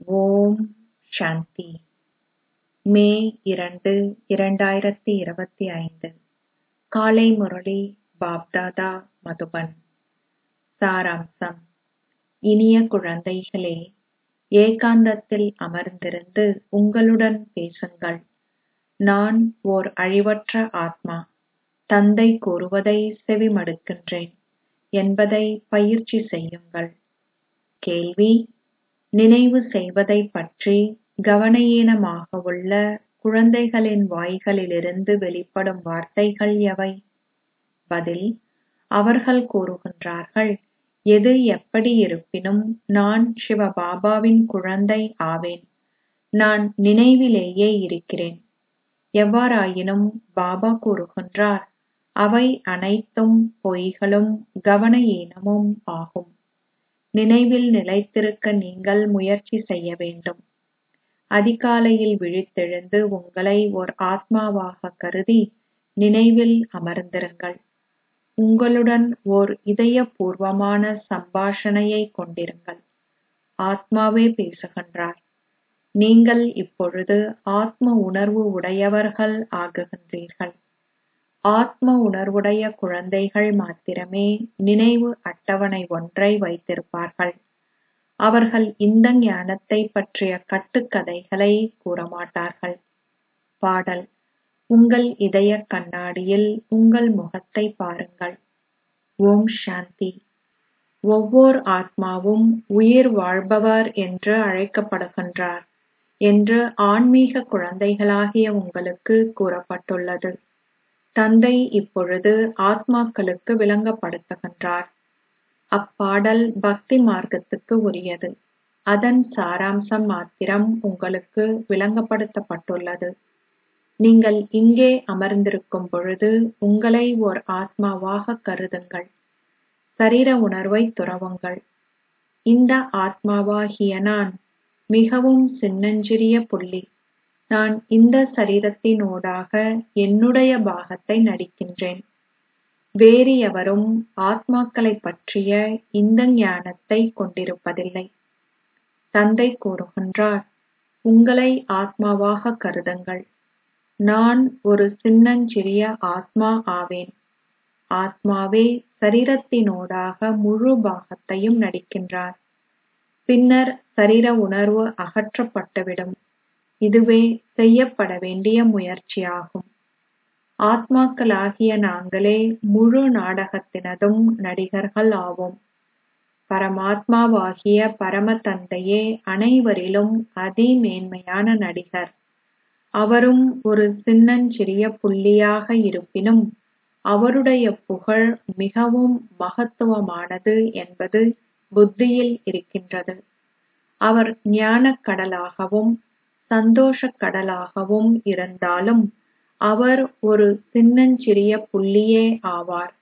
ஓம் சாந்தி. மே 2, 2025 காலை முரளி பாப்தாதா மதுபன். சாராம்சம். இனிய குழந்தைகளே, ஏகாந்தத்தில் அமர்ந்திருந்து உங்களுடன் பேசுங்கள். நான் ஓர் அழிவற்ற ஆத்மா, தந்தை கூறுவதை செவிமடுக்கின்றேன் என்பதை பயிற்சி செய்யுங்கள். கேள்வி: நினைவு செய்வதைப் பற்றி கவனயீனமாக உள்ள குழந்தைகளின் வாய்களிலிருந்து வெளிப்படும் வார்த்தைகள் எவை? பதில்: அவர்கள் கூறுகின்றார்கள், எது எப்படி இருப்பினும் நான் சிவபாபாவின் குழந்தை ஆவேன். நான் நினைவிலேயே இருக்கிறேன். எவ்வாறாயினும் பாபா கூறுகின்றார், அவை அனைத்தும் பொய்களும் கவனயீனமும் ஆகும். நினைவில் நிலைத்திருக்க நீங்கள் முயற்சி செய்ய வேண்டும். அதிகாலையில் விழித்தெழுந்து உங்களை ஓர் ஆத்மாவாக கருதி நினைவில் அமர்ந்திருங்கள். உங்களுடன் ஓர் இதயபூர்வமான சம்பாஷணையை கொண்டிருங்கள். ஆத்மாவே பேசுகின்றார். நீங்கள் இப்பொழுது ஆத்ம உணர்வு உடையவர்கள் ஆகுகின்றீர்கள். ஆத்ம உணர்வுடைய குழந்தைகள் மாத்திரமே நினைவு அட்டவணை ஒன்றை வைத்திருப்பார்கள். அவர்கள் இந்த ஞானத்தைப் பற்றிய கட்டுக்கதைகளை கூறமாட்டார்கள். பாடல்: உங்கள் இதயக் கண்ணாடியில் உங்கள் முகத்தை பாருங்கள். ஓம் சாந்தி. ஒவ்வொரு ஆத்மாவும் உயிர் வாழ்பவர் என்று அழைக்கப்படுகின்றார் என்று ஆன்மீக குழந்தைகளாகிய உங்களுக்கு கூறப்பட்டுள்ளது. தந்தை இப்பொழுது ஆத்மாக்களுக்கு விளங்கப்படுத்துகின்றார். அப்பாடல் பக்தி மார்க்கத்துக்கு உரியது. அதன் சாராம்சம் மாத்திரம் உங்களுக்கு விளங்கப்படுத்தப்பட்டுள்ளது. நீங்கள் இங்கே அமர்ந்திருக்கும் பொழுது உங்களை ஓர் ஆத்மாவாக கருதுங்கள். சரீர உணர்வை துறவுங்கள். இந்த ஆத்மாவாகிய நான் மிகவும் சின்னஞ்சிறிய புள்ளி. நான் இந்த சரீரத்தினூடாக என்னுடைய பாகத்தை நடிக்கின்றேன். வேறு எவரும் ஆத்மாக்களைப் பற்றிய இந்த ஞானத்தை கொண்டிருப்பதில்லை. தந்தை கூறுகின்றார், உங்களை ஆத்மாவாக கருதுங்கள். நான் ஒரு சின்னஞ்சிறிய ஆத்மா ஆவேன். ஆத்மாவே சரீரத்தினூடாக முழு பாகத்தையும் நடிக்கின்றார். பின்னர் சரீர உணர்வு அகற்றப்பட்டுவிடும். இதுவே செய்யப்பட வேண்டிய முயற்சியாகும். ஆத்மாக்களாகிய நாங்களே முழு நாடகத்தினதும் நடிகர்கள் ஆவோம். பரமாத்மாவாகிய பரம தந்தையே அனைவரிலும் அதிமேன்மையான நடிகர். அவரும் ஒரு சின்னஞ்சிறிய புள்ளியாக இருப்பினும் அவருடைய புகழ் மிகவும் மகத்துவமானது என்பது புத்தியில் இருக்கின்றது. அவர் ஞானக் கடலாகவும் சந்தோஷக் கடலாகவும் இருந்தாலும் அவர் ஒரு சின்னஞ்சிறிய புள்ளியே ஆவார்.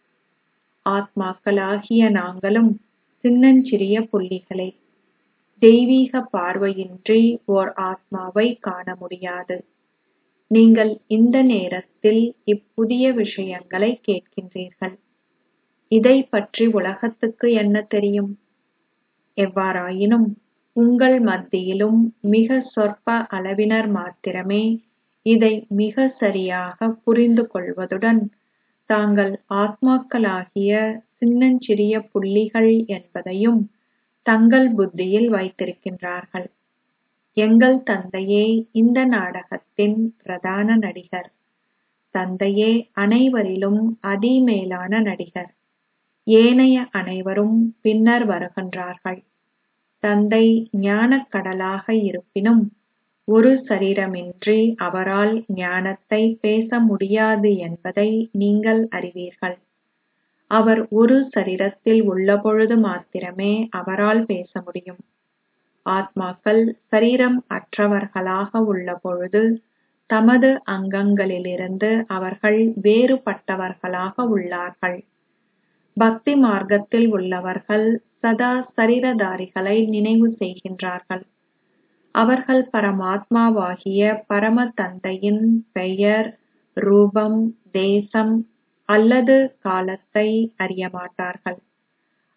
ஆத்மாக்களாகிய நாங்களும் சின்னஞ்சிறிய புள்ளிகளே. தெய்வீக பார்வையின்றி ஓர் ஆத்மாவை காண முடியாது. நீங்கள் இந்த நேரத்தில் இப்புதிய விஷயங்களை கேட்கின்றீர்கள். இதைப் பற்றி உலகத்துக்கு என்ன தெரியும்? எவ்வாறாயினும் உங்கள் மத்தியிலும் மிக சொற்ப அளவினர் மாத்திரமே இதை மிக சரியாக புரிந்து கொள்வதுடன் தாங்கள் ஆத்மாக்களாகிய சின்னஞ்சிறிய புள்ளிகள் என்பதையும் தங்கள் புத்தியில் வைத்திருக்கின்றார்கள். எங்கள் தந்தையே இந்த நாடகத்தின் பிரதான நடிகர். தந்தையே அனைவரிலும் அதிமேலான நடிகர். ஏனைய அனைவரும் பின்னர் வருகின்றார்கள். தந்தை ஞானக் கடலாக இருப்பினும் ஒரு சரீரமின்றி அவரால் ஞானத்தை பேச முடியாது என்பதை நீங்கள் அறிவீர்கள். அவர் ஒரு சரீரத்தில் உள்ளபொழுது மாத்திரமே அவரால் பேச முடியும். ஆத்மாக்கள் சரீரம் அற்றவர்களாக உள்ளபொழுது தமது அங்கங்களிலிருந்து அவர்கள் வேறுபட்டவர்களாக உள்ளார்கள். பக்தி மார்க்கத்தில் உள்ளவர்கள் சதா சரீரதாரிகளை நினைவு செய்கின்றார்கள். அவர்கள் பரமாத்மாவாகிய பரம தந்தையின் பெயர், ரூபம், தேசம் அல்லது காலத்தை அறியமாட்டார்கள்.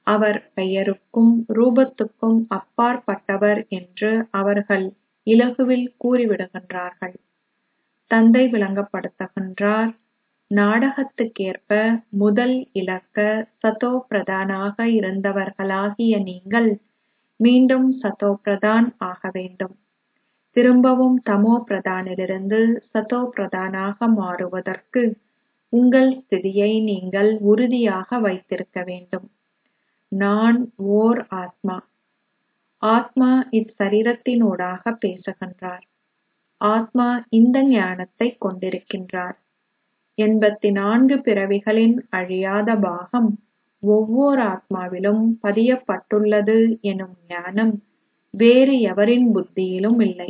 அவர் பெயருக்கும் ரூபத்துக்கும் அப்பாற்பட்டவர் என்று அவர்கள் இலகுவில் கூறிவிடுகின்றார்கள். தந்தை விளங்கப்படுத்துகின்றார், நாடகத்துக்கேற்ப முதல் இலக்க சதோ பிரதானாக இருந்தவர்களாகிய நீங்கள் மீண்டும் சதோ பிரதான் ஆக வேண்டும். திரும்பவும் தமோ பிரதானிலிருந்து சதோ பிரதானாக மாறுவதற்கு உங்கள் ஸ்திதியை நீங்கள் உறுதியாக வைத்திருக்க வேண்டும். நான் ஓர் ஆத்மா. ஆத்மா இச்சரீரத்தினூடாக பேசுகின்றார். ஆத்மா இந்த ஞானத்தை கொண்டிருக்கின்றார். 84 பிறவிகளின் அழியாத பாகம் ஒவ்வொரு ஆத்மாவிலும் பதியப்பட்டுள்ளது எனும் ஞானம் வேறு எவரின் புத்தியிலும் இல்லை.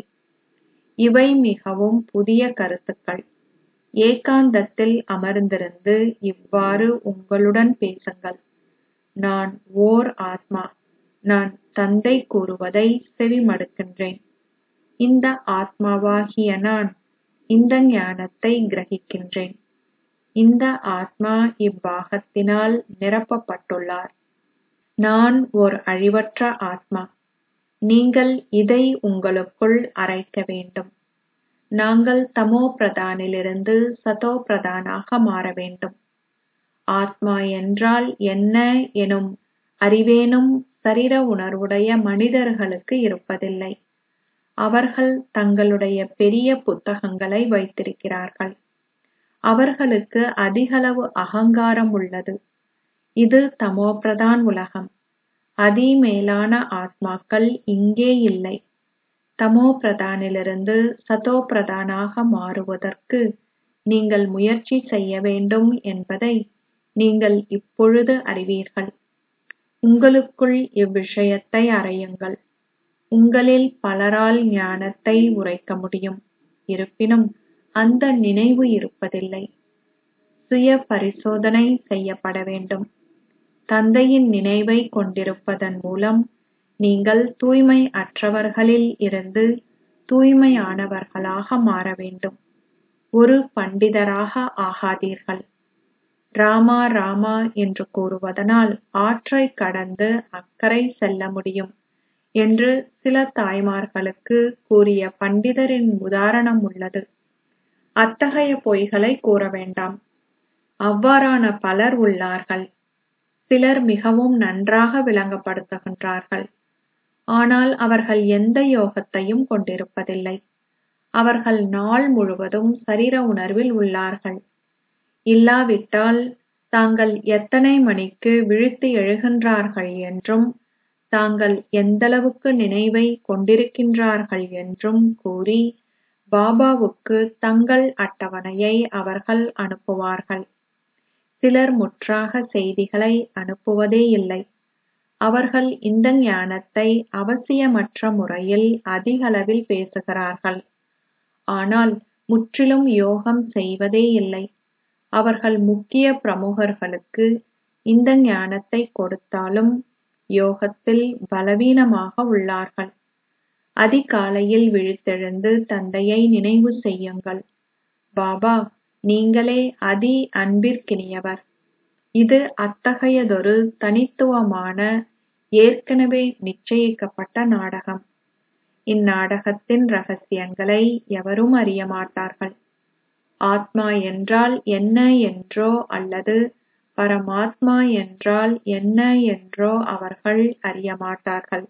இவை மிகவும் புதிய கருத்துக்கள். ஏகாந்தத்தில் அமர்ந்திருந்து இவ்வாறு உங்களுடன் பேசுங்கள். நான் ஓர் ஆத்மா. நான் தந்தை கூறுவதை செவிமடுக்கின்றேன். இந்த ஆத்மாவாகிய நான் இந்த ஞானத்தை கிரகிக்கின்றேன். இந்த ஆத்மா இப்பாகத்தினால் நிரப்பப்பட்டுள்ளார். நான் ஓர் அழிவற்ற ஆத்மா. நீங்கள் இதை உங்களுக்குள் அரைக்க வேண்டும். நாங்கள் தமோ பிரதானிலிருந்து சதோ பிரதானாக மாற வேண்டும். ஆத்மா என்றால் என்ன எனும் அறிவேனும் சரீர உணர்வுடைய மனிதர்களுக்கு இருப்பதில்லை. அவர்கள் தங்களுடைய பெரிய புத்தகங்களை வைத்திருக்கிறார்கள். அவர்களுக்கு அதிகளவு அகங்காரம் உள்ளது. இது தமோபிரதான் உலகம். அதிமேலான ஆத்மாக்கள் இங்கே இல்லை. தமோ பிரதானிலிருந்து சதோ பிரதானாக மாறுவதற்கு நீங்கள் முயற்சி செய்ய வேண்டும் என்பதை நீங்கள் இப்பொழுது அறிவீர்கள். உங்களுக்குள் இவ்விஷயத்தை அறையுங்கள். உங்களில் பலரால் ஞானத்தை உரைக்க முடியும். இருப்பினும் அந்த நினைவு இருப்பதில்லை. சுய பரிசோதனை செய்யப்பட வேண்டும். தந்தையின் நினைவை கொண்டிருப்பதன் மூலம் நீங்கள் தூய்மை அற்றவர்களில் இருந்து தூய்மையானவர்களாக மாற வேண்டும். ஒரு பண்டிதராக ஆகாதீர்கள். ராமா ராமா என்று கூறுவதனால் ஆற்றை கடந்து அக்கறை செல்ல முடியும் என்று சில தாய்மார்களுக்கு கூறிய பண்டிதரின் உதாரணம் உள்ளது. அத்தகைய பொய்களை கூற வேண்டாம். அவ்வாறான பலர் உள்ளார்கள். சிலர் மிகவும் நன்றாக விளங்கப்படுத்துகின்றார்கள். ஆனால் அவர்கள் எந்த யோகத்தையும் கொண்டிருப்பதில்லை. அவர்கள் நாள் முழுவதும் சரீர உணர்வில் உள்ளார்கள். இல்லாவிட்டால் தாங்கள் எத்தனை மணிக்கு விழித்து எழுகின்றார்கள் என்றும் தாங்கள் எந்தளவுக்கு நினைவை கொண்டிருக்கின்றார்கள் என்றும் கூறி பாபாவுக்கு தங்கள் அட்டவணையை அவர்கள் அனுப்புவார்கள். சிலர் முற்றாக செய்திகளை அனுப்புவதே இல்லை. அவர்கள் இந்த ஞானத்தை அவசியமற்ற முறையில் அதிகளவில் பேசுகிறார்கள். ஆனால் முற்றிலும் யோகம் செய்வதே இல்லை. அவர்கள் முக்கிய பிரமுகர்களுக்கு இந்த ஞானத்தை கொடுத்தாலும் யோகத்தில் பலவீனமாக உள்ளார்கள். அதிகாலையில் விழித்தெழுந்து தந்தையை நினைவு செய்யுங்கள். பாபா, நீங்களே அதி அன்பிற்கினியவர். இது அத்தகையதொரு தனித்துவமான ஏற்கனவே நிச்சயிக்கப்பட்ட நாடகம். இந்நாடகத்தின் ரகசியங்களை எவரும் அறிய மாட்டார்கள். ஆத்மா என்றால் என்ன என்றோ அல்லது பரமாத்மா என்றால் என்ன என்றோ அவர்கள் அறிய மாட்டார்கள்.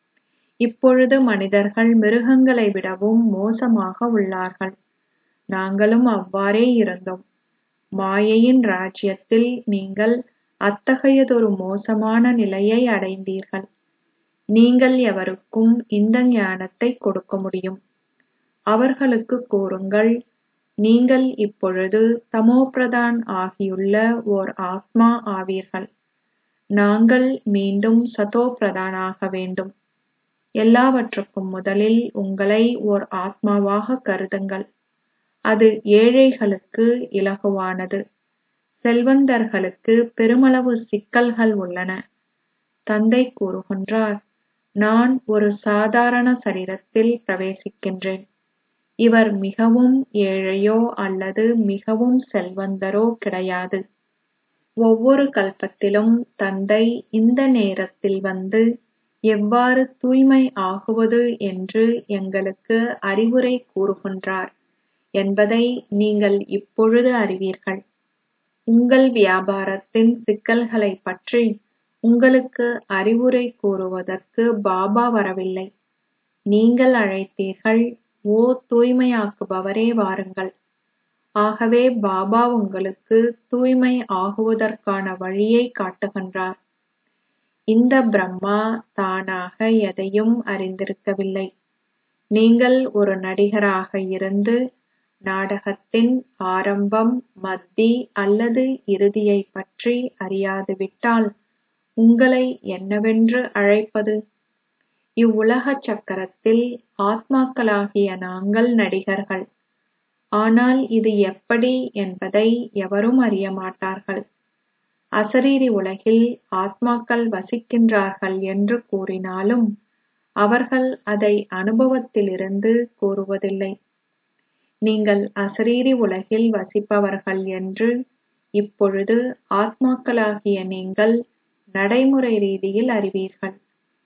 இப்பொழுது மனிதர்கள் மிருகங்களை விடவும் மோசமாக உள்ளார்கள். நாங்களும் அவ்வாறே இருந்தோம். மாயையின் ராஜ்யத்தில் நீங்கள் அத்தகையதொரு மோசமான நிலையை அடைந்தீர்கள். நீங்கள் எவருக்கும் இந்த ஞானத்தை கொடுக்க முடியும். அவர்களுக்கு கூறுங்கள், நீங்கள் இப்பொழுது தமோபிரதான் ஆகியுள்ள ஓர் ஆத்மா ஆவீர்கள். நாங்கள் மீண்டும் சதோ பிரதானாக வேண்டும். எல்லாவற்றுக்கும் முதலில் உங்களை ஓர் ஆத்மாவாக கருதுங்கள். அது ஏழைகளுக்கு இலகுவானது. செல்வந்தர்களுக்கு பெருமளவு சிக்கல்கள் உள்ளன. தந்தை கூறுகின்றார், நான் ஒரு சாதாரண சரீரத்தில் பிரவேசிக்கின்றேன். இவர் மிகவும் ஏழையோ அல்லது மிகவும் செல்வந்தரோ கிடையாது. ஒவ்வொரு கல்பத்திலும் தந்தை இந்த நேரத்தில் வந்து எவ்வாறு தூய்மை ஆகுவது என்று எங்களுக்கு அறிவுரை கூறுகின்றார் என்பதை நீங்கள் இப்பொழுது அறிவீர்கள். உங்கள் வியாபாரத்தின் சிக்கல்களைப் பற்றி உங்களுக்கு அறிவுரை கூறுவதற்கு பாபா வரவில்லை. நீங்கள் அழைத்தீர்கள், ஓ தூய்மையாக்குபவரே வாருங்கள். ஆகவே பாபா உங்களுக்கு தூய்மை ஆகுவதற்கான வழியை காட்டுகின்றார். இந்த பிரம்மா தானாக எதையும் அறிந்திருக்கவில்லை. நீங்கள் ஒரு நடிகராக இருந்து நாடகத்தின் ஆரம்பம், மத்தி அல்லது இறுதியைப் பற்றி அறியாதுவிட்டால் உங்களை என்னவென்று அழைப்பது? இவ்வுலக சக்கரத்தில் ஆத்மாக்களாகிய நாங்கள் நடிகர்கள். ஆனால் இது எப்படி என்பதை எவரும் அறியமாட்டார்கள். அசரீரி உலகில் ஆத்மாக்கள் வசிக்கின்றார்கள் என்று கூறினாலும் அவர்கள் அதை அனுபவத்திலிருந்து கூறுவதில்லை. நீங்கள் அசரீரி உலகில் வசிப்பவர்கள் என்று இப்பொழுது ஆத்மாக்களாகிய நீங்கள் நடைமுறை ரீதியில் அறிவீர்கள்.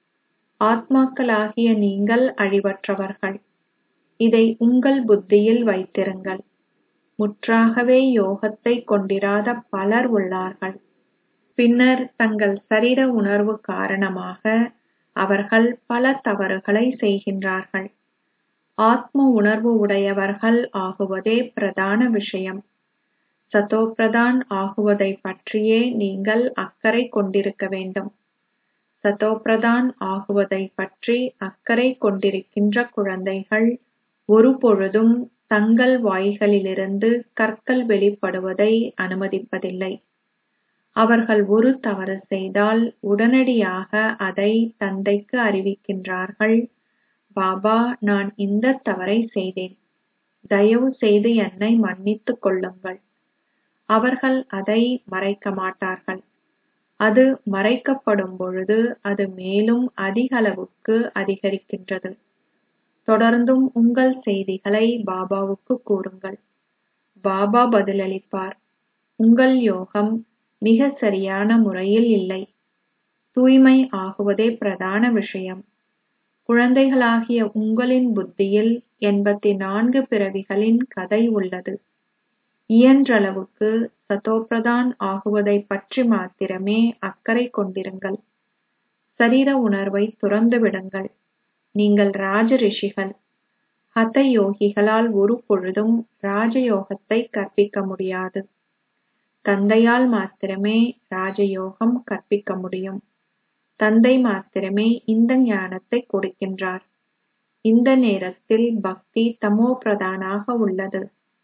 ஆத்மாக்களாகிய நீங்கள் அழிவற்றவர்கள். இதை உங்கள் புத்தியில் வைத்திருங்கள். முற்றாகவே யோகத்தை கொண்டிராத பலர் உள்ளார்கள். பின்னர் தங்கள் சரீர உணர்வு காரணமாக அவர்கள் பல தவறுகளை செய்கின்றார்கள். ஆத்ம உணர்வு உடையவர்கள் ஆகுவதே பிரதான விஷயம். சதோபிரதான் ஆகுவதைப் பற்றியே நீங்கள் அக்கறை கொண்டிருக்க வேண்டும். சதோபிரதான் ஆகுவதைப் பற்றி அக்கறை கொண்டிருக்கின்ற குழந்தைகள் ஒருபொழுதும் தங்கள் வாய்களிலிருந்து கற்கள் வெளிப்படுவதை அனுமதிப்பதில்லை. அவர்கள் ஒரு தவறு செய்தால் உடனடியாக அதை தந்தைக்கு அறிவிக்கின்றார்கள். பாபா, நான் இந்த தவறை செய்தேன். தயவு செய்து என்னை மன்னித்துக் கொள்ளுங்கள். அவர்கள் அதை மறைக்க மாட்டார்கள். அது மறைக்கப்படும் பொழுது அது மேலும் அதிகளவுக்கு அதிகரிக்கின்றது. தொடர்ந்தும் உங்கள் செய்திகளை பாபாவுக்கு கூறுங்கள். பாபா பதிலளிப்பார். உங்கள் யோகம் மிக சரியான முறையில் இல்லை. தூய்மை ஆகுவதே பிரதான விஷயம். குழந்தைகளாகிய உங்களின் புத்தியில் 84 பிறவிகளின் கதை உள்ளது. இயன்றளவுக்கு சதோபிரதான் ஆகுவதைப் பற்றி மாத்திரமே அக்கறை கொண்டிருங்கள். சரீர உணர்வை துறந்து விடுங்கள். நீங்கள் ராஜ ரிஷிகள். ஹத யோகிகளால் ஒரு பொழுதும் ராஜயோகத்தை கற்பிக்க முடியாது. தந்தையால் மாத்திரமே ராஜயோகம் கற்பிக்க முடியும். தந்தை மாத்திரமே இந்த ஞானத்தை கொடுக்கின்றார். இந்த நேரத்தில் பக்தி தமோ பிரதானாக உள்ளது.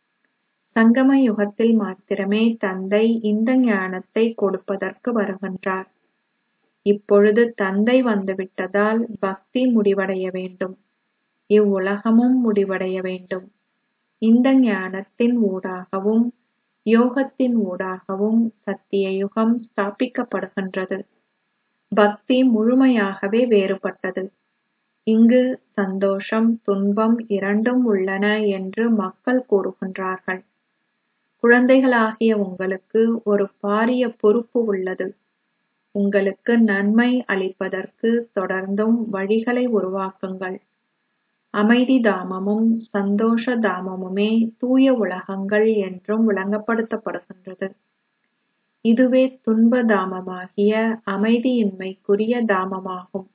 சங்கம யுகத்தில் மாத்திரமே தந்தை இந்த ஞானத்தை கொடுப்பதற்கு வருகின்றார். இப்பொழுது தந்தை வந்துவிட்டதால் பக்தி முடிவடைய வேண்டும். இவ்வுலகமும் முடிவடைய வேண்டும். இந்த ஞானத்தின் ஊடாகவும் யோகத்தின் ஊடாகவும் சத்திய யுகம் ஸ்தாபிக்கப்படுகின்றது. பக்தி முழுமையாகவே வேறுபட்டது. இங்கு சந்தோஷம், துன்பம் இரண்டும் உள்ளன என்று மக்கள் கூறுகின்றார்கள். குழந்தைகளாகிய உங்களுக்கு ஒரு பாரிய பொறுப்பு உள்ளது. உங்களுக்கு நன்மை அளிப்பதற்கு தொடர்ந்தும் வழிகளை உருவாக்குங்கள். அமைதி தாமமும் சந்தோஷ தாமமுமே தூய உலகங்கள் என்றும் விளங்கப்படுத்தப்படுகின்றது. இதுவே துன்ப தாமமாகிய அமைதியின்மைக்குரிய தாமமாகும்.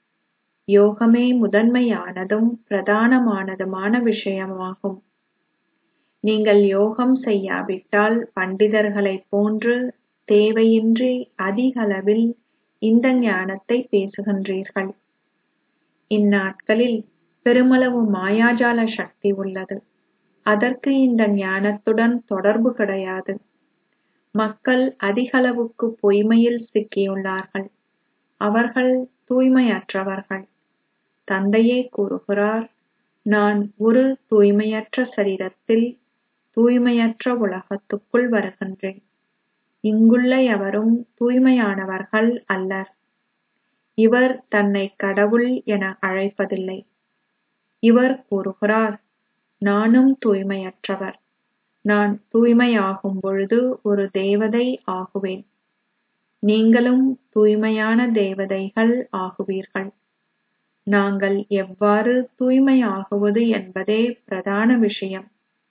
யோகமே முதன்மையானதும் பிரதானமானதுமான விஷயமாகும். நீங்கள் யோகம் செய்யாவிட்டால் பண்டிதர்களைப் போன்று தேவையின்றி அதிகளவில் இந்த ஞானத்தை பேசுகின்றீர்கள். இந்நாட்களில் பெருமளவு மாயாஜால சக்தி உள்ளது. அதற்கு இந்த ஞானத்துடன் தொடர்பு கிடையாது. மக்கள் அதிகளவுக்கு பொய்மையில் சிக்கியுள்ளார்கள். அவர்கள் தூய்மையற்றவர்கள். தந்தையே கூறுகிறார், நான் ஒரு தூய்மையற்ற சரீரத்தில் தூய்மையற்ற உலகத்துக்குள் வருகின்றேன். இங்குள்ள எவரும் தூய்மையானவர்கள் அல்லர். இவர் தன்னை கடவுள் என அழைப்பதில்லை. இவர் கூறுகிறார், நானும் தூய்மையற்றவர். நான் தூய்மையாகும் பொழுது ஒரு தேவதை ஆகுவேன். நீங்களும் தூய்மையான தேவதைகள் ஆகுவீர்கள். நாங்கள் எவ்வாறு தூய்மையாகுவது என்பதே பிரதான விஷயம்.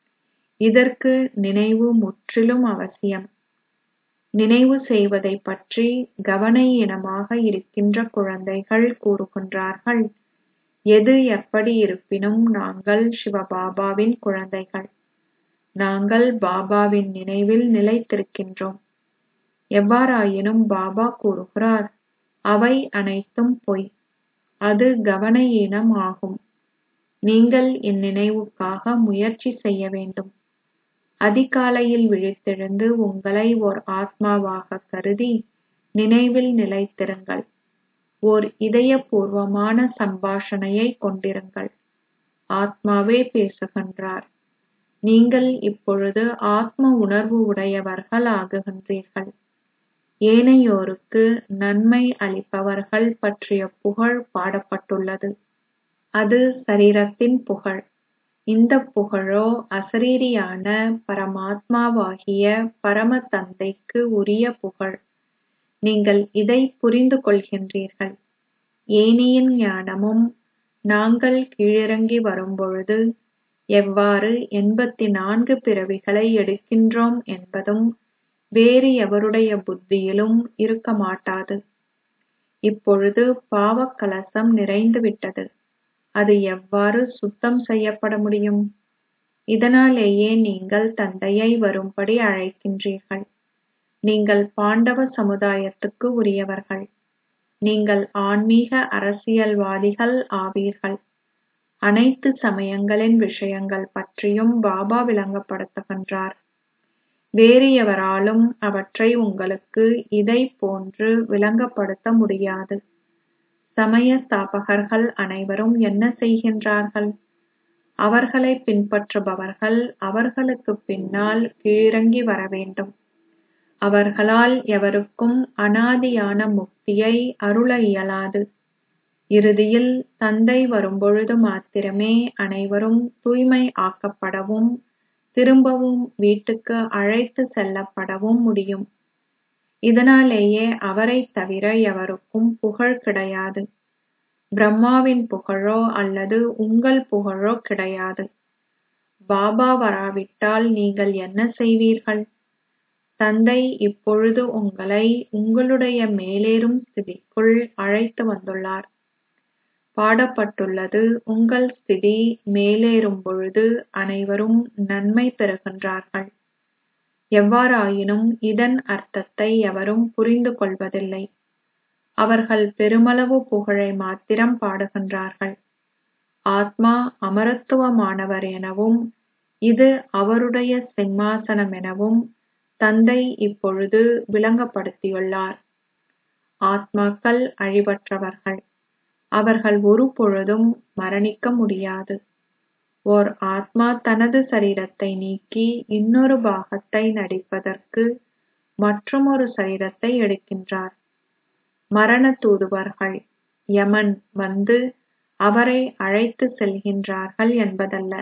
இதற்கு நினைவு முற்றிலும் அவசியம். நினைவு செய்வதைப் பற்றி கவனயீனமாக இருக்கின்ற குழந்தைகள் கூறுகின்றார்கள், எது எப்படி இருப்பினும் நாங்கள் சிவபாபாவின் குழந்தைகள். நாங்கள் பாபாவின் நினைவில் நிலைத்திருக்கின்றோம். எவ்வாறாயினும் பாபா கூறுகிறார், அவை அனைத்தும் பொய். அது கவனயீனம் ஆகும். நீங்கள் இந்நினைவுக்காக முயற்சி செய்ய வேண்டும். அதிகாலையில் விழித்தெழுந்து உங்களை ஓர் ஆத்மாவாக கருதி நினைவில் நிலைத்திருங்கள். ஓர் இதயபூர்வமான சம்பாஷணையை கொண்டிருங்கள். ஆத்மாவே பேசுகின்றார். நீங்கள் இப்பொழுது ஆத்ம உணர்வு உடையவர்கள் ஆகுகின்றீர்கள். ஏனையோருக்கு நன்மை அளிப்பவர்கள் பற்றிய புகழ் பாடப்பட்டுள்ளது. அது சரீரத்தின் புகழ். இந்த புகழோ அசரீரியான பரமாத்மாவாகிய பரம தந்தைக்கு உரிய புகழ். நீங்கள் இதை புரிந்து கொள்கின்றீர்கள். ஏனியின் ஞானமும் நாங்கள் கீழிறங்கி வரும்பொழுது எவ்வாறு 84 பிறவிகளை எடுக்கின்றோம் என்பதும் வேறு எவருடைய புத்தியிலும் இருக்க மாட்டாது. இப்பொழுது பாவக் கலசம் நிறைந்துவிட்டது. அது எவ்வாறு சுத்தம் செய்யப்பட முடியும்? இதனாலேயே நீங்கள் தந்தையை வரும்படி அழைக்கின்றீர்கள். நீங்கள் பாண்டவ சமுதாயத்துக்கு உரியவர்கள். நீங்கள் ஆன்மீக அரசியல்வாதிகள் ஆவீர்கள். அனைத்து சமயங்களின் விஷயங்கள் பற்றியும் பாபா விளங்கப்படுத்துகின்றார். வேறு எவராலும் அவற்றை உங்களுக்கு இதை போன்று விளங்கப்படுத்த முடியாது. சமய ஸ்தாபகர்கள் அனைவரும் என்ன செய்கின்றார்கள்? அவர்களை பின்பற்றுபவர்கள் அவர்களுக்கு பின்னால் கீழிறங்கி வரவேண்டும். அவர்களால் எவருக்கும் அனாதியான முக்தியை அருள இயலாது. இறுதியில் தந்தை வரும்பொழுது மாத்திரமே அனைவரும் தூய்மை ஆக்கப்படவும் திரும்பவும் வீட்டுக்கு அழைத்து செல்லப்படவும் முடியும். இதனாலேயே அவரைத் தவிர எவருக்கும் புகழ் கிடையாது. பிரம்மாவின் புகழோ அல்லது உங்கள் புகழோ கிடையாது. பாபா வராவிட்டால் நீங்கள் என்ன செய்வீர்கள்? தந்தை இப்பொழுது உங்களை உங்களுடைய மேலேறும் ஸ்திதிக்குள் அழைத்து வந்துள்ளார். பாடப்பட்டுள்ளது, உங்கள் ஸ்திதி மேலேறும் பொழுது அனைவரும் நன்மை பெறுகின்றார்கள். எவ்வாறாயினும் இதன் அர்த்தத்தை எவரும் புரிந்து கொள்வதில்லை. அவர்கள் பெருமளவு புகழை மாத்திரம் பாடுகின்றார்கள். ஆத்மா அமரத்துவமானவர் எனவும் இது அவருடைய சிம்மாசனம் எனவும் தந்தை இப்பொழுது விளங்கப்படுத்தியுள்ளார். ஆத்மாக்கள் அழிவற்றவர்கள். அவர்கள் ஒரு பொழுதும் மரணிக்க முடியாது. ஓர் ஆத்மா தனது சரீரத்தை நீக்கி இன்னொரு பாகத்தை நடிப்பதற்கு மற்றுமொரு சரீரத்தை எடுக்கின்றார். மரண தூதுவர்கள் யமன் வந்து அவரை அழைத்து செல்கின்றார்கள் என்பதல்ல.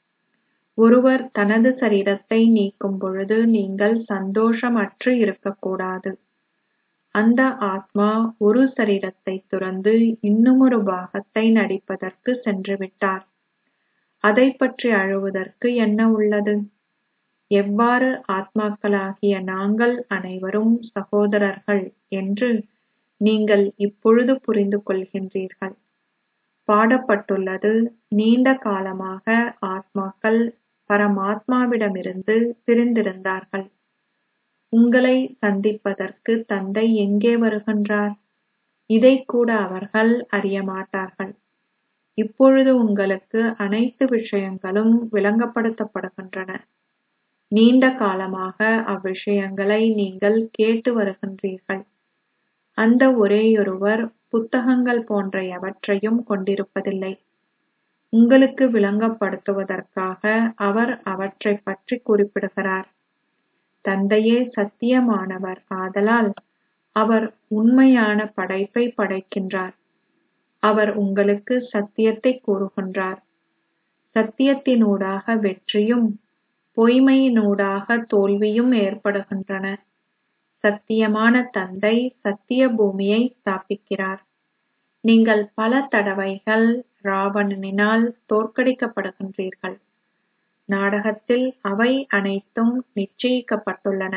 ஒருவர் தனது சரீரத்தை நீக்கும் பொழுது நீங்கள் சந்தோஷமற்று இருக்கக்கூடாது. அந்த ஆத்மா ஒரு சரீரத்தை துறந்து இன்னுமொரு பாகத்தை நடிப்பதற்கு சென்றுவிட்டார். அதைப் பற்றி அழுவதற்கு என்ன உள்ளது? எவ்வாறு ஆத்மாக்களாகிய நாங்கள் அனைவரும் சகோதரர்கள் என்று நீங்கள் இப்பொழுது புரிந்து கொள்கின்றீர்கள். பாடப்பட்டுள்ளது, நீண்ட காலமாக ஆத்மாக்கள் பரமாத்மாவிடமிருந்து பிரிந்திருந்தார்கள். உங்களை சந்திப்பதற்கு தந்தை எங்கே வருகின்றார்? இதைக்கூட அவர்கள் அறியமாட்டார்கள். இப்பொழுது உங்களுக்கு அனைத்து விஷயங்களும் விளங்கப்படுத்தப்படுகின்றன. நீண்ட காலமாக அவ்விஷயங்களை நீங்கள் கேட்டு வருகின்றீர்கள். அந்த ஒரேயொருவர் புத்தகங்கள் போன்ற எவற்றையும் கொண்டிருப்பதில்லை. உங்களுக்கு விளங்கப்படுத்துவதற்காக அவர் அவற்றைப் பற்றி குறிப்பிடுகிறார். தந்தையே சத்தியமானவர் ஆதலால் அவர் உண்மையான படைப்பை படைக்கின்றார். அவர் உங்களுக்கு சத்தியத்தை கூறுகின்றார். சத்தியத்தினூடாக வெற்றியும் பொய்மையினூடாக தோல்வியும் ஏற்படுகின்றன. சத்தியமான தந்தை சத்திய பூமியை ஸ்தாபிக்கிறார். நீங்கள் பல தடவைகள் ராவணனினால் தோற்கடிக்கப்படுகின்றீர்கள். நாடகத்தில் அவை அனைத்தும் நிச்சயிக்கப்பட்டுள்ளன.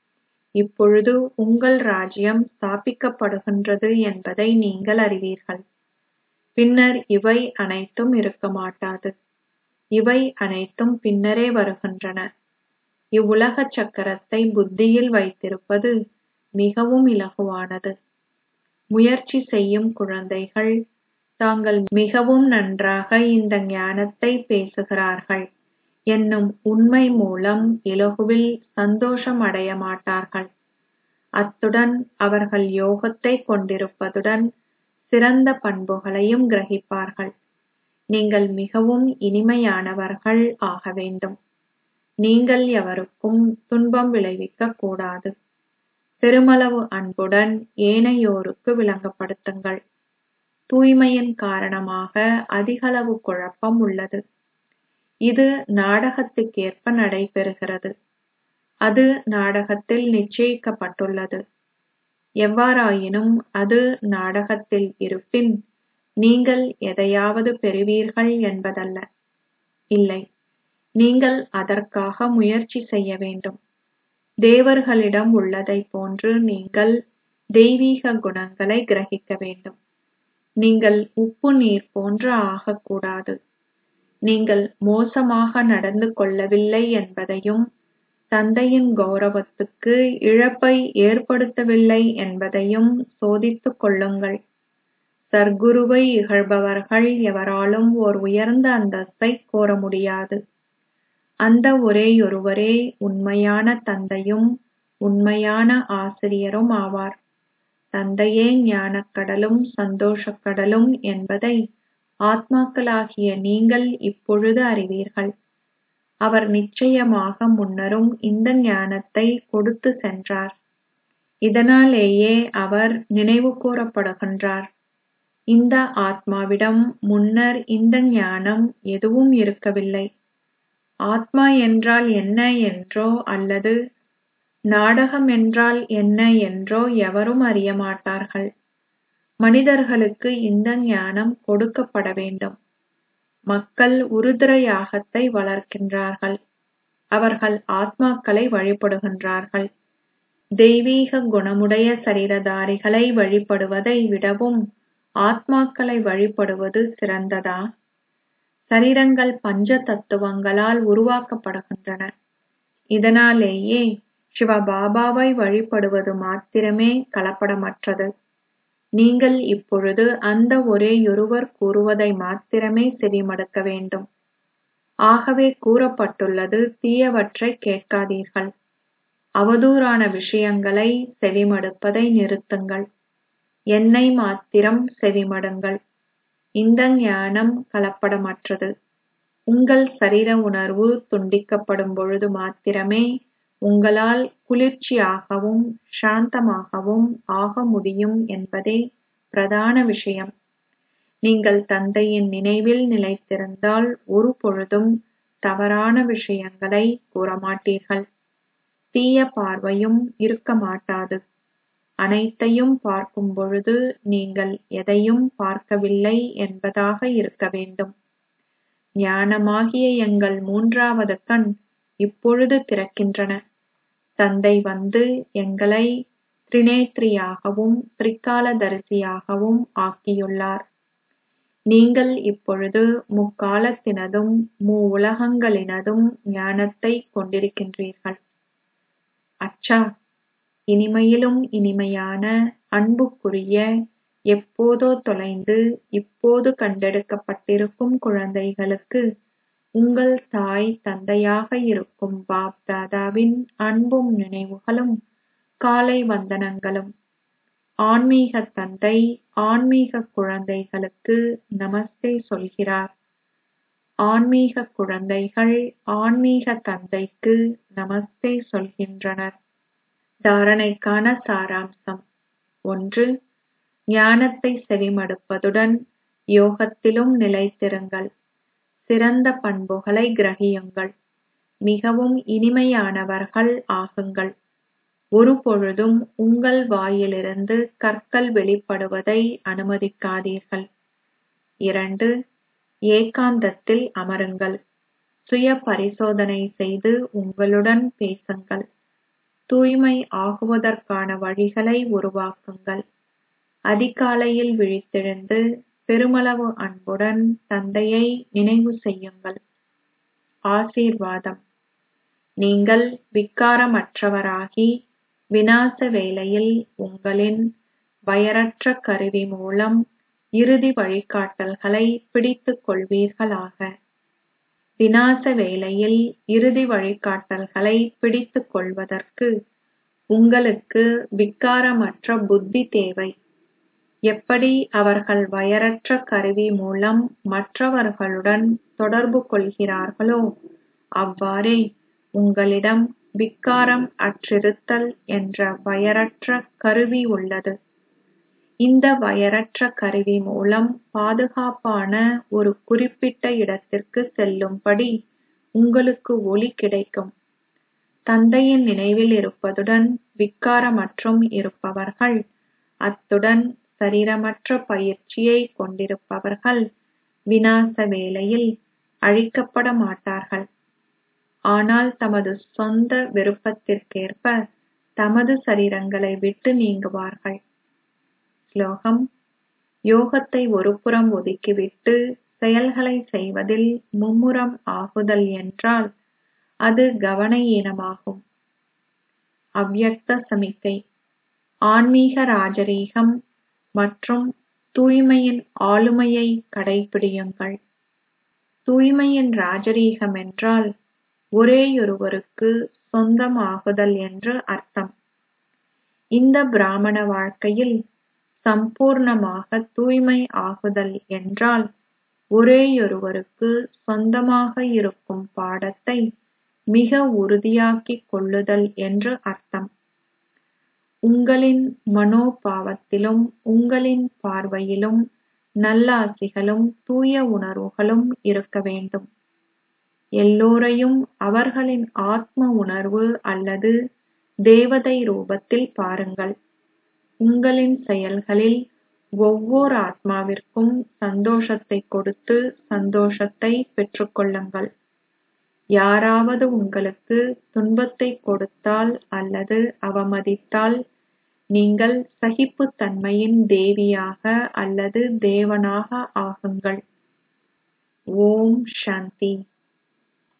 இப்பொழுது உங்கள் ராஜ்யம் ஸ்தாபிக்கப்படுகின்றது என்பதை நீங்கள் அறிவீர்கள். பின்னர் இவை அனைத்தும் இருக்க மாட்டாது. இவை அனைத்தும் பின்னரே வருகின்றன. இவ்வுலக சக்கரத்தை புத்தியில் வைத்திருப்பது மிகவும் இலகுவானது. முயற்சி செய்யும் குழந்தைகள் தாங்கள் மிகவும் நன்றாக இந்த ஞானத்தை பேசுகிறார்கள் என்னும் உண்மை மூலம் இலகுவில் சந்தோஷம் அடைய மாட்டார்கள். அத்துடன் அவர்கள் யோகத்தை கொண்டிருப்பதுடன் சிறந்த பண்புகளையும் கிரகிப்பார்கள். நீங்கள் மிகவும் இனிமையானவர்கள் ஆக வேண்டும். நீங்கள் எவருக்கும் துன்பம் விளைவிக்கக் கூடாது. பெருமளவு அன்புடன் ஏனையோருக்கு விளங்கப்படுத்துங்கள். தூய்மையின் காரணமாக அதிகளவு குழப்பம் உள்ளது. இது நாடகத்துக்கேற்ப நடைபெறுகிறது. அது நாடகத்தில் நிச்சயிக்கப்பட்டுள்ளது. எவ்வாறாயினும் அது நாடகத்தில் இருப்பின் நீங்கள் எதையாவது பெறுவீர்கள் என்பதல்ல. இல்லை, நீங்கள் அதற்காக முயற்சி செய்ய வேண்டும். தேவர்களிடம் உள்ளதைப் போன்று நீங்கள் தெய்வீக குணங்களை கிரகிக்க வேண்டும். நீங்கள் உப்பு நீர் போன்று ஆகக்கூடாது. நீங்கள் மோசமாக நடந்து கொள்ளவில்லை என்பதையும் தந்தையின் கௌரவத்துக்கு இழப்பை ஏற்படுத்தவில்லை என்பதையும் சோதித்துக் கொள்ளுங்கள். சர்க்குருவை இகழ்பவர்கள் எவராலும் ஓர் உயர்ந்த அந்தஸ்தை கோர முடியாது. அந்த ஒரேயொருவரே உண்மையான தந்தையும் உண்மையான ஆசிரியரும் ஆவார். தந்தையே ஞானக்கடலும் சந்தோஷக்கடலும் என்பதை ஆத்மாக்களாகிய நீங்கள் இப்பொழுது அறிவீர்கள். அவர் நிச்சயமாக முன்னரும் இந்த ஞானத்தை கொடுத்து சென்றார். இதனாலேயே அவர் நினைவு கூறப்படுகின்றார். இந்த ஆத்மாவிடம் முன்னர் இந்த ஞானம் எதுவும் இருக்கவில்லை. ஆத்மா என்றால் என்ன என்றோ அல்லது நாடகம் என்றால் என்ன என்றோ எவரும் அறிய மாட்டார்கள். மனிதர்களுக்கு இந்த ஞானம் கொடுக்கப்பட வேண்டும். மக்கள் உருத்திர யாகத்தை வளர்க்கின்றார்கள். அவர்கள் ஆத்மாக்களை வழிபடுகின்றார்கள். தெய்வீக குணமுடைய சரீரதாரிகளை வழிபடுவதை விடவும் ஆத்மாக்களை வழிபடுவது சிறந்ததா? சரீரங்கள் பஞ்ச தத்துவங்களால் உருவாக்கப்படுகின்றன. இதனாலேயே சிவபாபாவை வழிபடுவது மாத்திரமே கலப்படமற்றது. நீங்கள் இப்பொழுது அந்த ஒரேயொருவர் கூறுவதை மாத்திரமே செவிமடுக்க வேண்டும். ஆகவே கூறப்பட்டுள்ளது, தீயவற்றை கேட்காதீர்கள். அவதூறான விஷயங்களை செவிமடுப்பதை நிறுத்துங்கள். என்னை மாத்திரம் செவிமடுங்கள். இந்த ஞானம் கலப்படமற்றது. உங்கள் சரீர உணர்வு துண்டிக்கப்படும் பொழுது மாத்திரமே உங்களால் குளிர்ச்சியாகவும் சாந்தமாகவும் ஆக முடியும் என்பதே பிரதான விஷயம். நீங்கள் தந்தையின் நினைவில் நிலைத்திருந்தால் ஒரு பொழுதும் தவறான விஷயங்களை கூறமாட்டீர்கள். தீய பார்வையும் இருக்க மாட்டாது. அனைத்தையும் பார்க்கும் பொழுது நீங்கள் எதையும் பார்க்கவில்லை என்பதாக இருக்க வேண்டும். ஞானமாகிய எங்கள் மூன்றாவது கண் இப்பொழுது திறக்கின்றன. தந்தை வந்து எங்களை திரிநேத்ரியாகவும் திரிகாலதரிசியாகவும் ஆக்கியுள்ளார். நீங்கள் இப்பொழுது முக்காலத்தினதும் உலகங்களினதும் ஞானத்தை கொண்டிருக்கின்றீர்கள். அச்சா, இனிமையிலும் இனிமையான அன்புக்குரிய எப்போதோ தொலைந்து இப்போது கண்டெடுக்கப்பட்டிருக்கும் குழந்தைகளுக்கு உங்கள் தாய் தந்தையாக இருக்கும் பாப் தாதாவின் அன்பும் நினைவுகளும் காலை வந்தனங்களும். ஆன்மீக தந்தை ஆன்மீக குழந்தைகளுக்கு நமஸ்தே சொல்கிறார். ஆன்மீக குழந்தைகள் ஆன்மீக தந்தைக்கு நமஸ்தே சொல்கின்றனர். தாரணைக்கான சாராம்சம். 1. ஞானத்தை செவிமடுப்பதுடன் யோகத்திலும் நிலைத்திருங்கள். சிறந்த பண்புகளை கிரகியுங்கள். மிகவும் இனிமையானவர்கள் ஆகுங்கள். ஒருபொழுதும் உங்கள் வாயிலிருந்து கற்கள் வெளிப்படுவதை அனுமதிக்காதீர்கள். 2. ஏகாந்தத்தில் அமருங்கள். சுய பரிசோதனை செய்து உங்களுடன் பேசுங்கள். தூய்மை ஆகுவதற்கான வழிகளை உருவாக்குங்கள். அதிகாலையில் விழித்தெழுந்து பெருமளவு அன்புடன் தந்தையை நினைவு செய்யுங்கள். ஆசீர்வாதம். நீங்கள் விக்காரமற்றவராகி விநாச வேளையில் உங்களின் வயரற்ற கருவி மூலம் இறுதி வழிகாட்டல்களை பிடித்துக் கொள்வீர்களாக. விநாச வேளையில் இறுதி வழிகாட்டல்களை பிடித்துக் கொள்வதற்கு உங்களுக்கு விக்காரமற்ற புத்தி தேவை. எப்படி அவர்கள் வயரற்ற கருவி மூலம் மற்றவர்களுடன் தொடர்பு கொள்கிறார்களோ அவ்வாறே உங்களிடம் விக்காரம் அற்றிருத்தல் என்ற வயரற்ற கருவி உள்ளது. இந்த வயரற்ற கருவி மூலம் பாதுகாப்பான ஒரு குறிப்பிட்ட இடத்திற்கு செல்லும்படி உங்களுக்கு ஒளி கிடைக்கும். தந்தையின் நினைவில் இருப்பதுடன் விக்காரமற்றும் இருப்பவர்கள், அத்துடன் சரீரமற்ற பயிற்சியை கொண்டிருப்பவர்கள் விநாச வேளையில் அழிக்கப்பட மாட்டார்கள். ஆனால் தமது சொந்த விருப்பத்திற்கேற்ப தமது சரீரங்களை விட்டு நீங்குவார்கள். ஸ்லோகம். யோகத்தை ஒருபுறம் ஒதுக்கிவிட்டு செயல்களை செய்வதில் மும்முரம் ஆகுதல் என்றால் அது கவன ஈனமாகும். அவ்யக்த சமிக்கை. ஆன்மீக ராஜரீகம் மற்றும் தூய்மையின் ஆளுமையை கடைப்பிடியுங்கள். தூய்மையின் ராஜரீகம் என்றால் ஒரேயொருவருக்கு சொந்தமாகுதல் என்று அர்த்தம். இந்த பிராமண வாழ்க்கையில் சம்பூர்ணமாக தூய்மை ஆகுதல் என்றால் ஒரேயொருவருக்கு சொந்தமாக இருக்கும் பாடத்தை மிக உறுதியாக்கிக் கொள்ளுதல் என்று அர்த்தம். உங்களின் மனோபாவத்திலும் உங்களின் பார்வையிலும் நல்லாசிகளும் தூய உணர்வுகளும் இருக்க வேண்டும். எல்லோரையும் அவர்களின் ஆத்ம உணர்வு அல்லது தேவதை ரூபத்தில் பாருங்கள். உங்களின் செயல்களில் ஒவ்வொரு ஆத்மாவிற்கும் சந்தோஷத்தை கொடுத்து சந்தோஷத்தை பெற்றுக்கொள்ளுங்கள். யாராவது உங்களுக்கு துன்பத்தை கொடுத்தால் அல்லது அவமதித்தால் நீங்கள் சகிப்புத்தன்மையின் தேவியாக அல்லது தேவனாக ஆகுங்கள். ஓம் சாந்தி.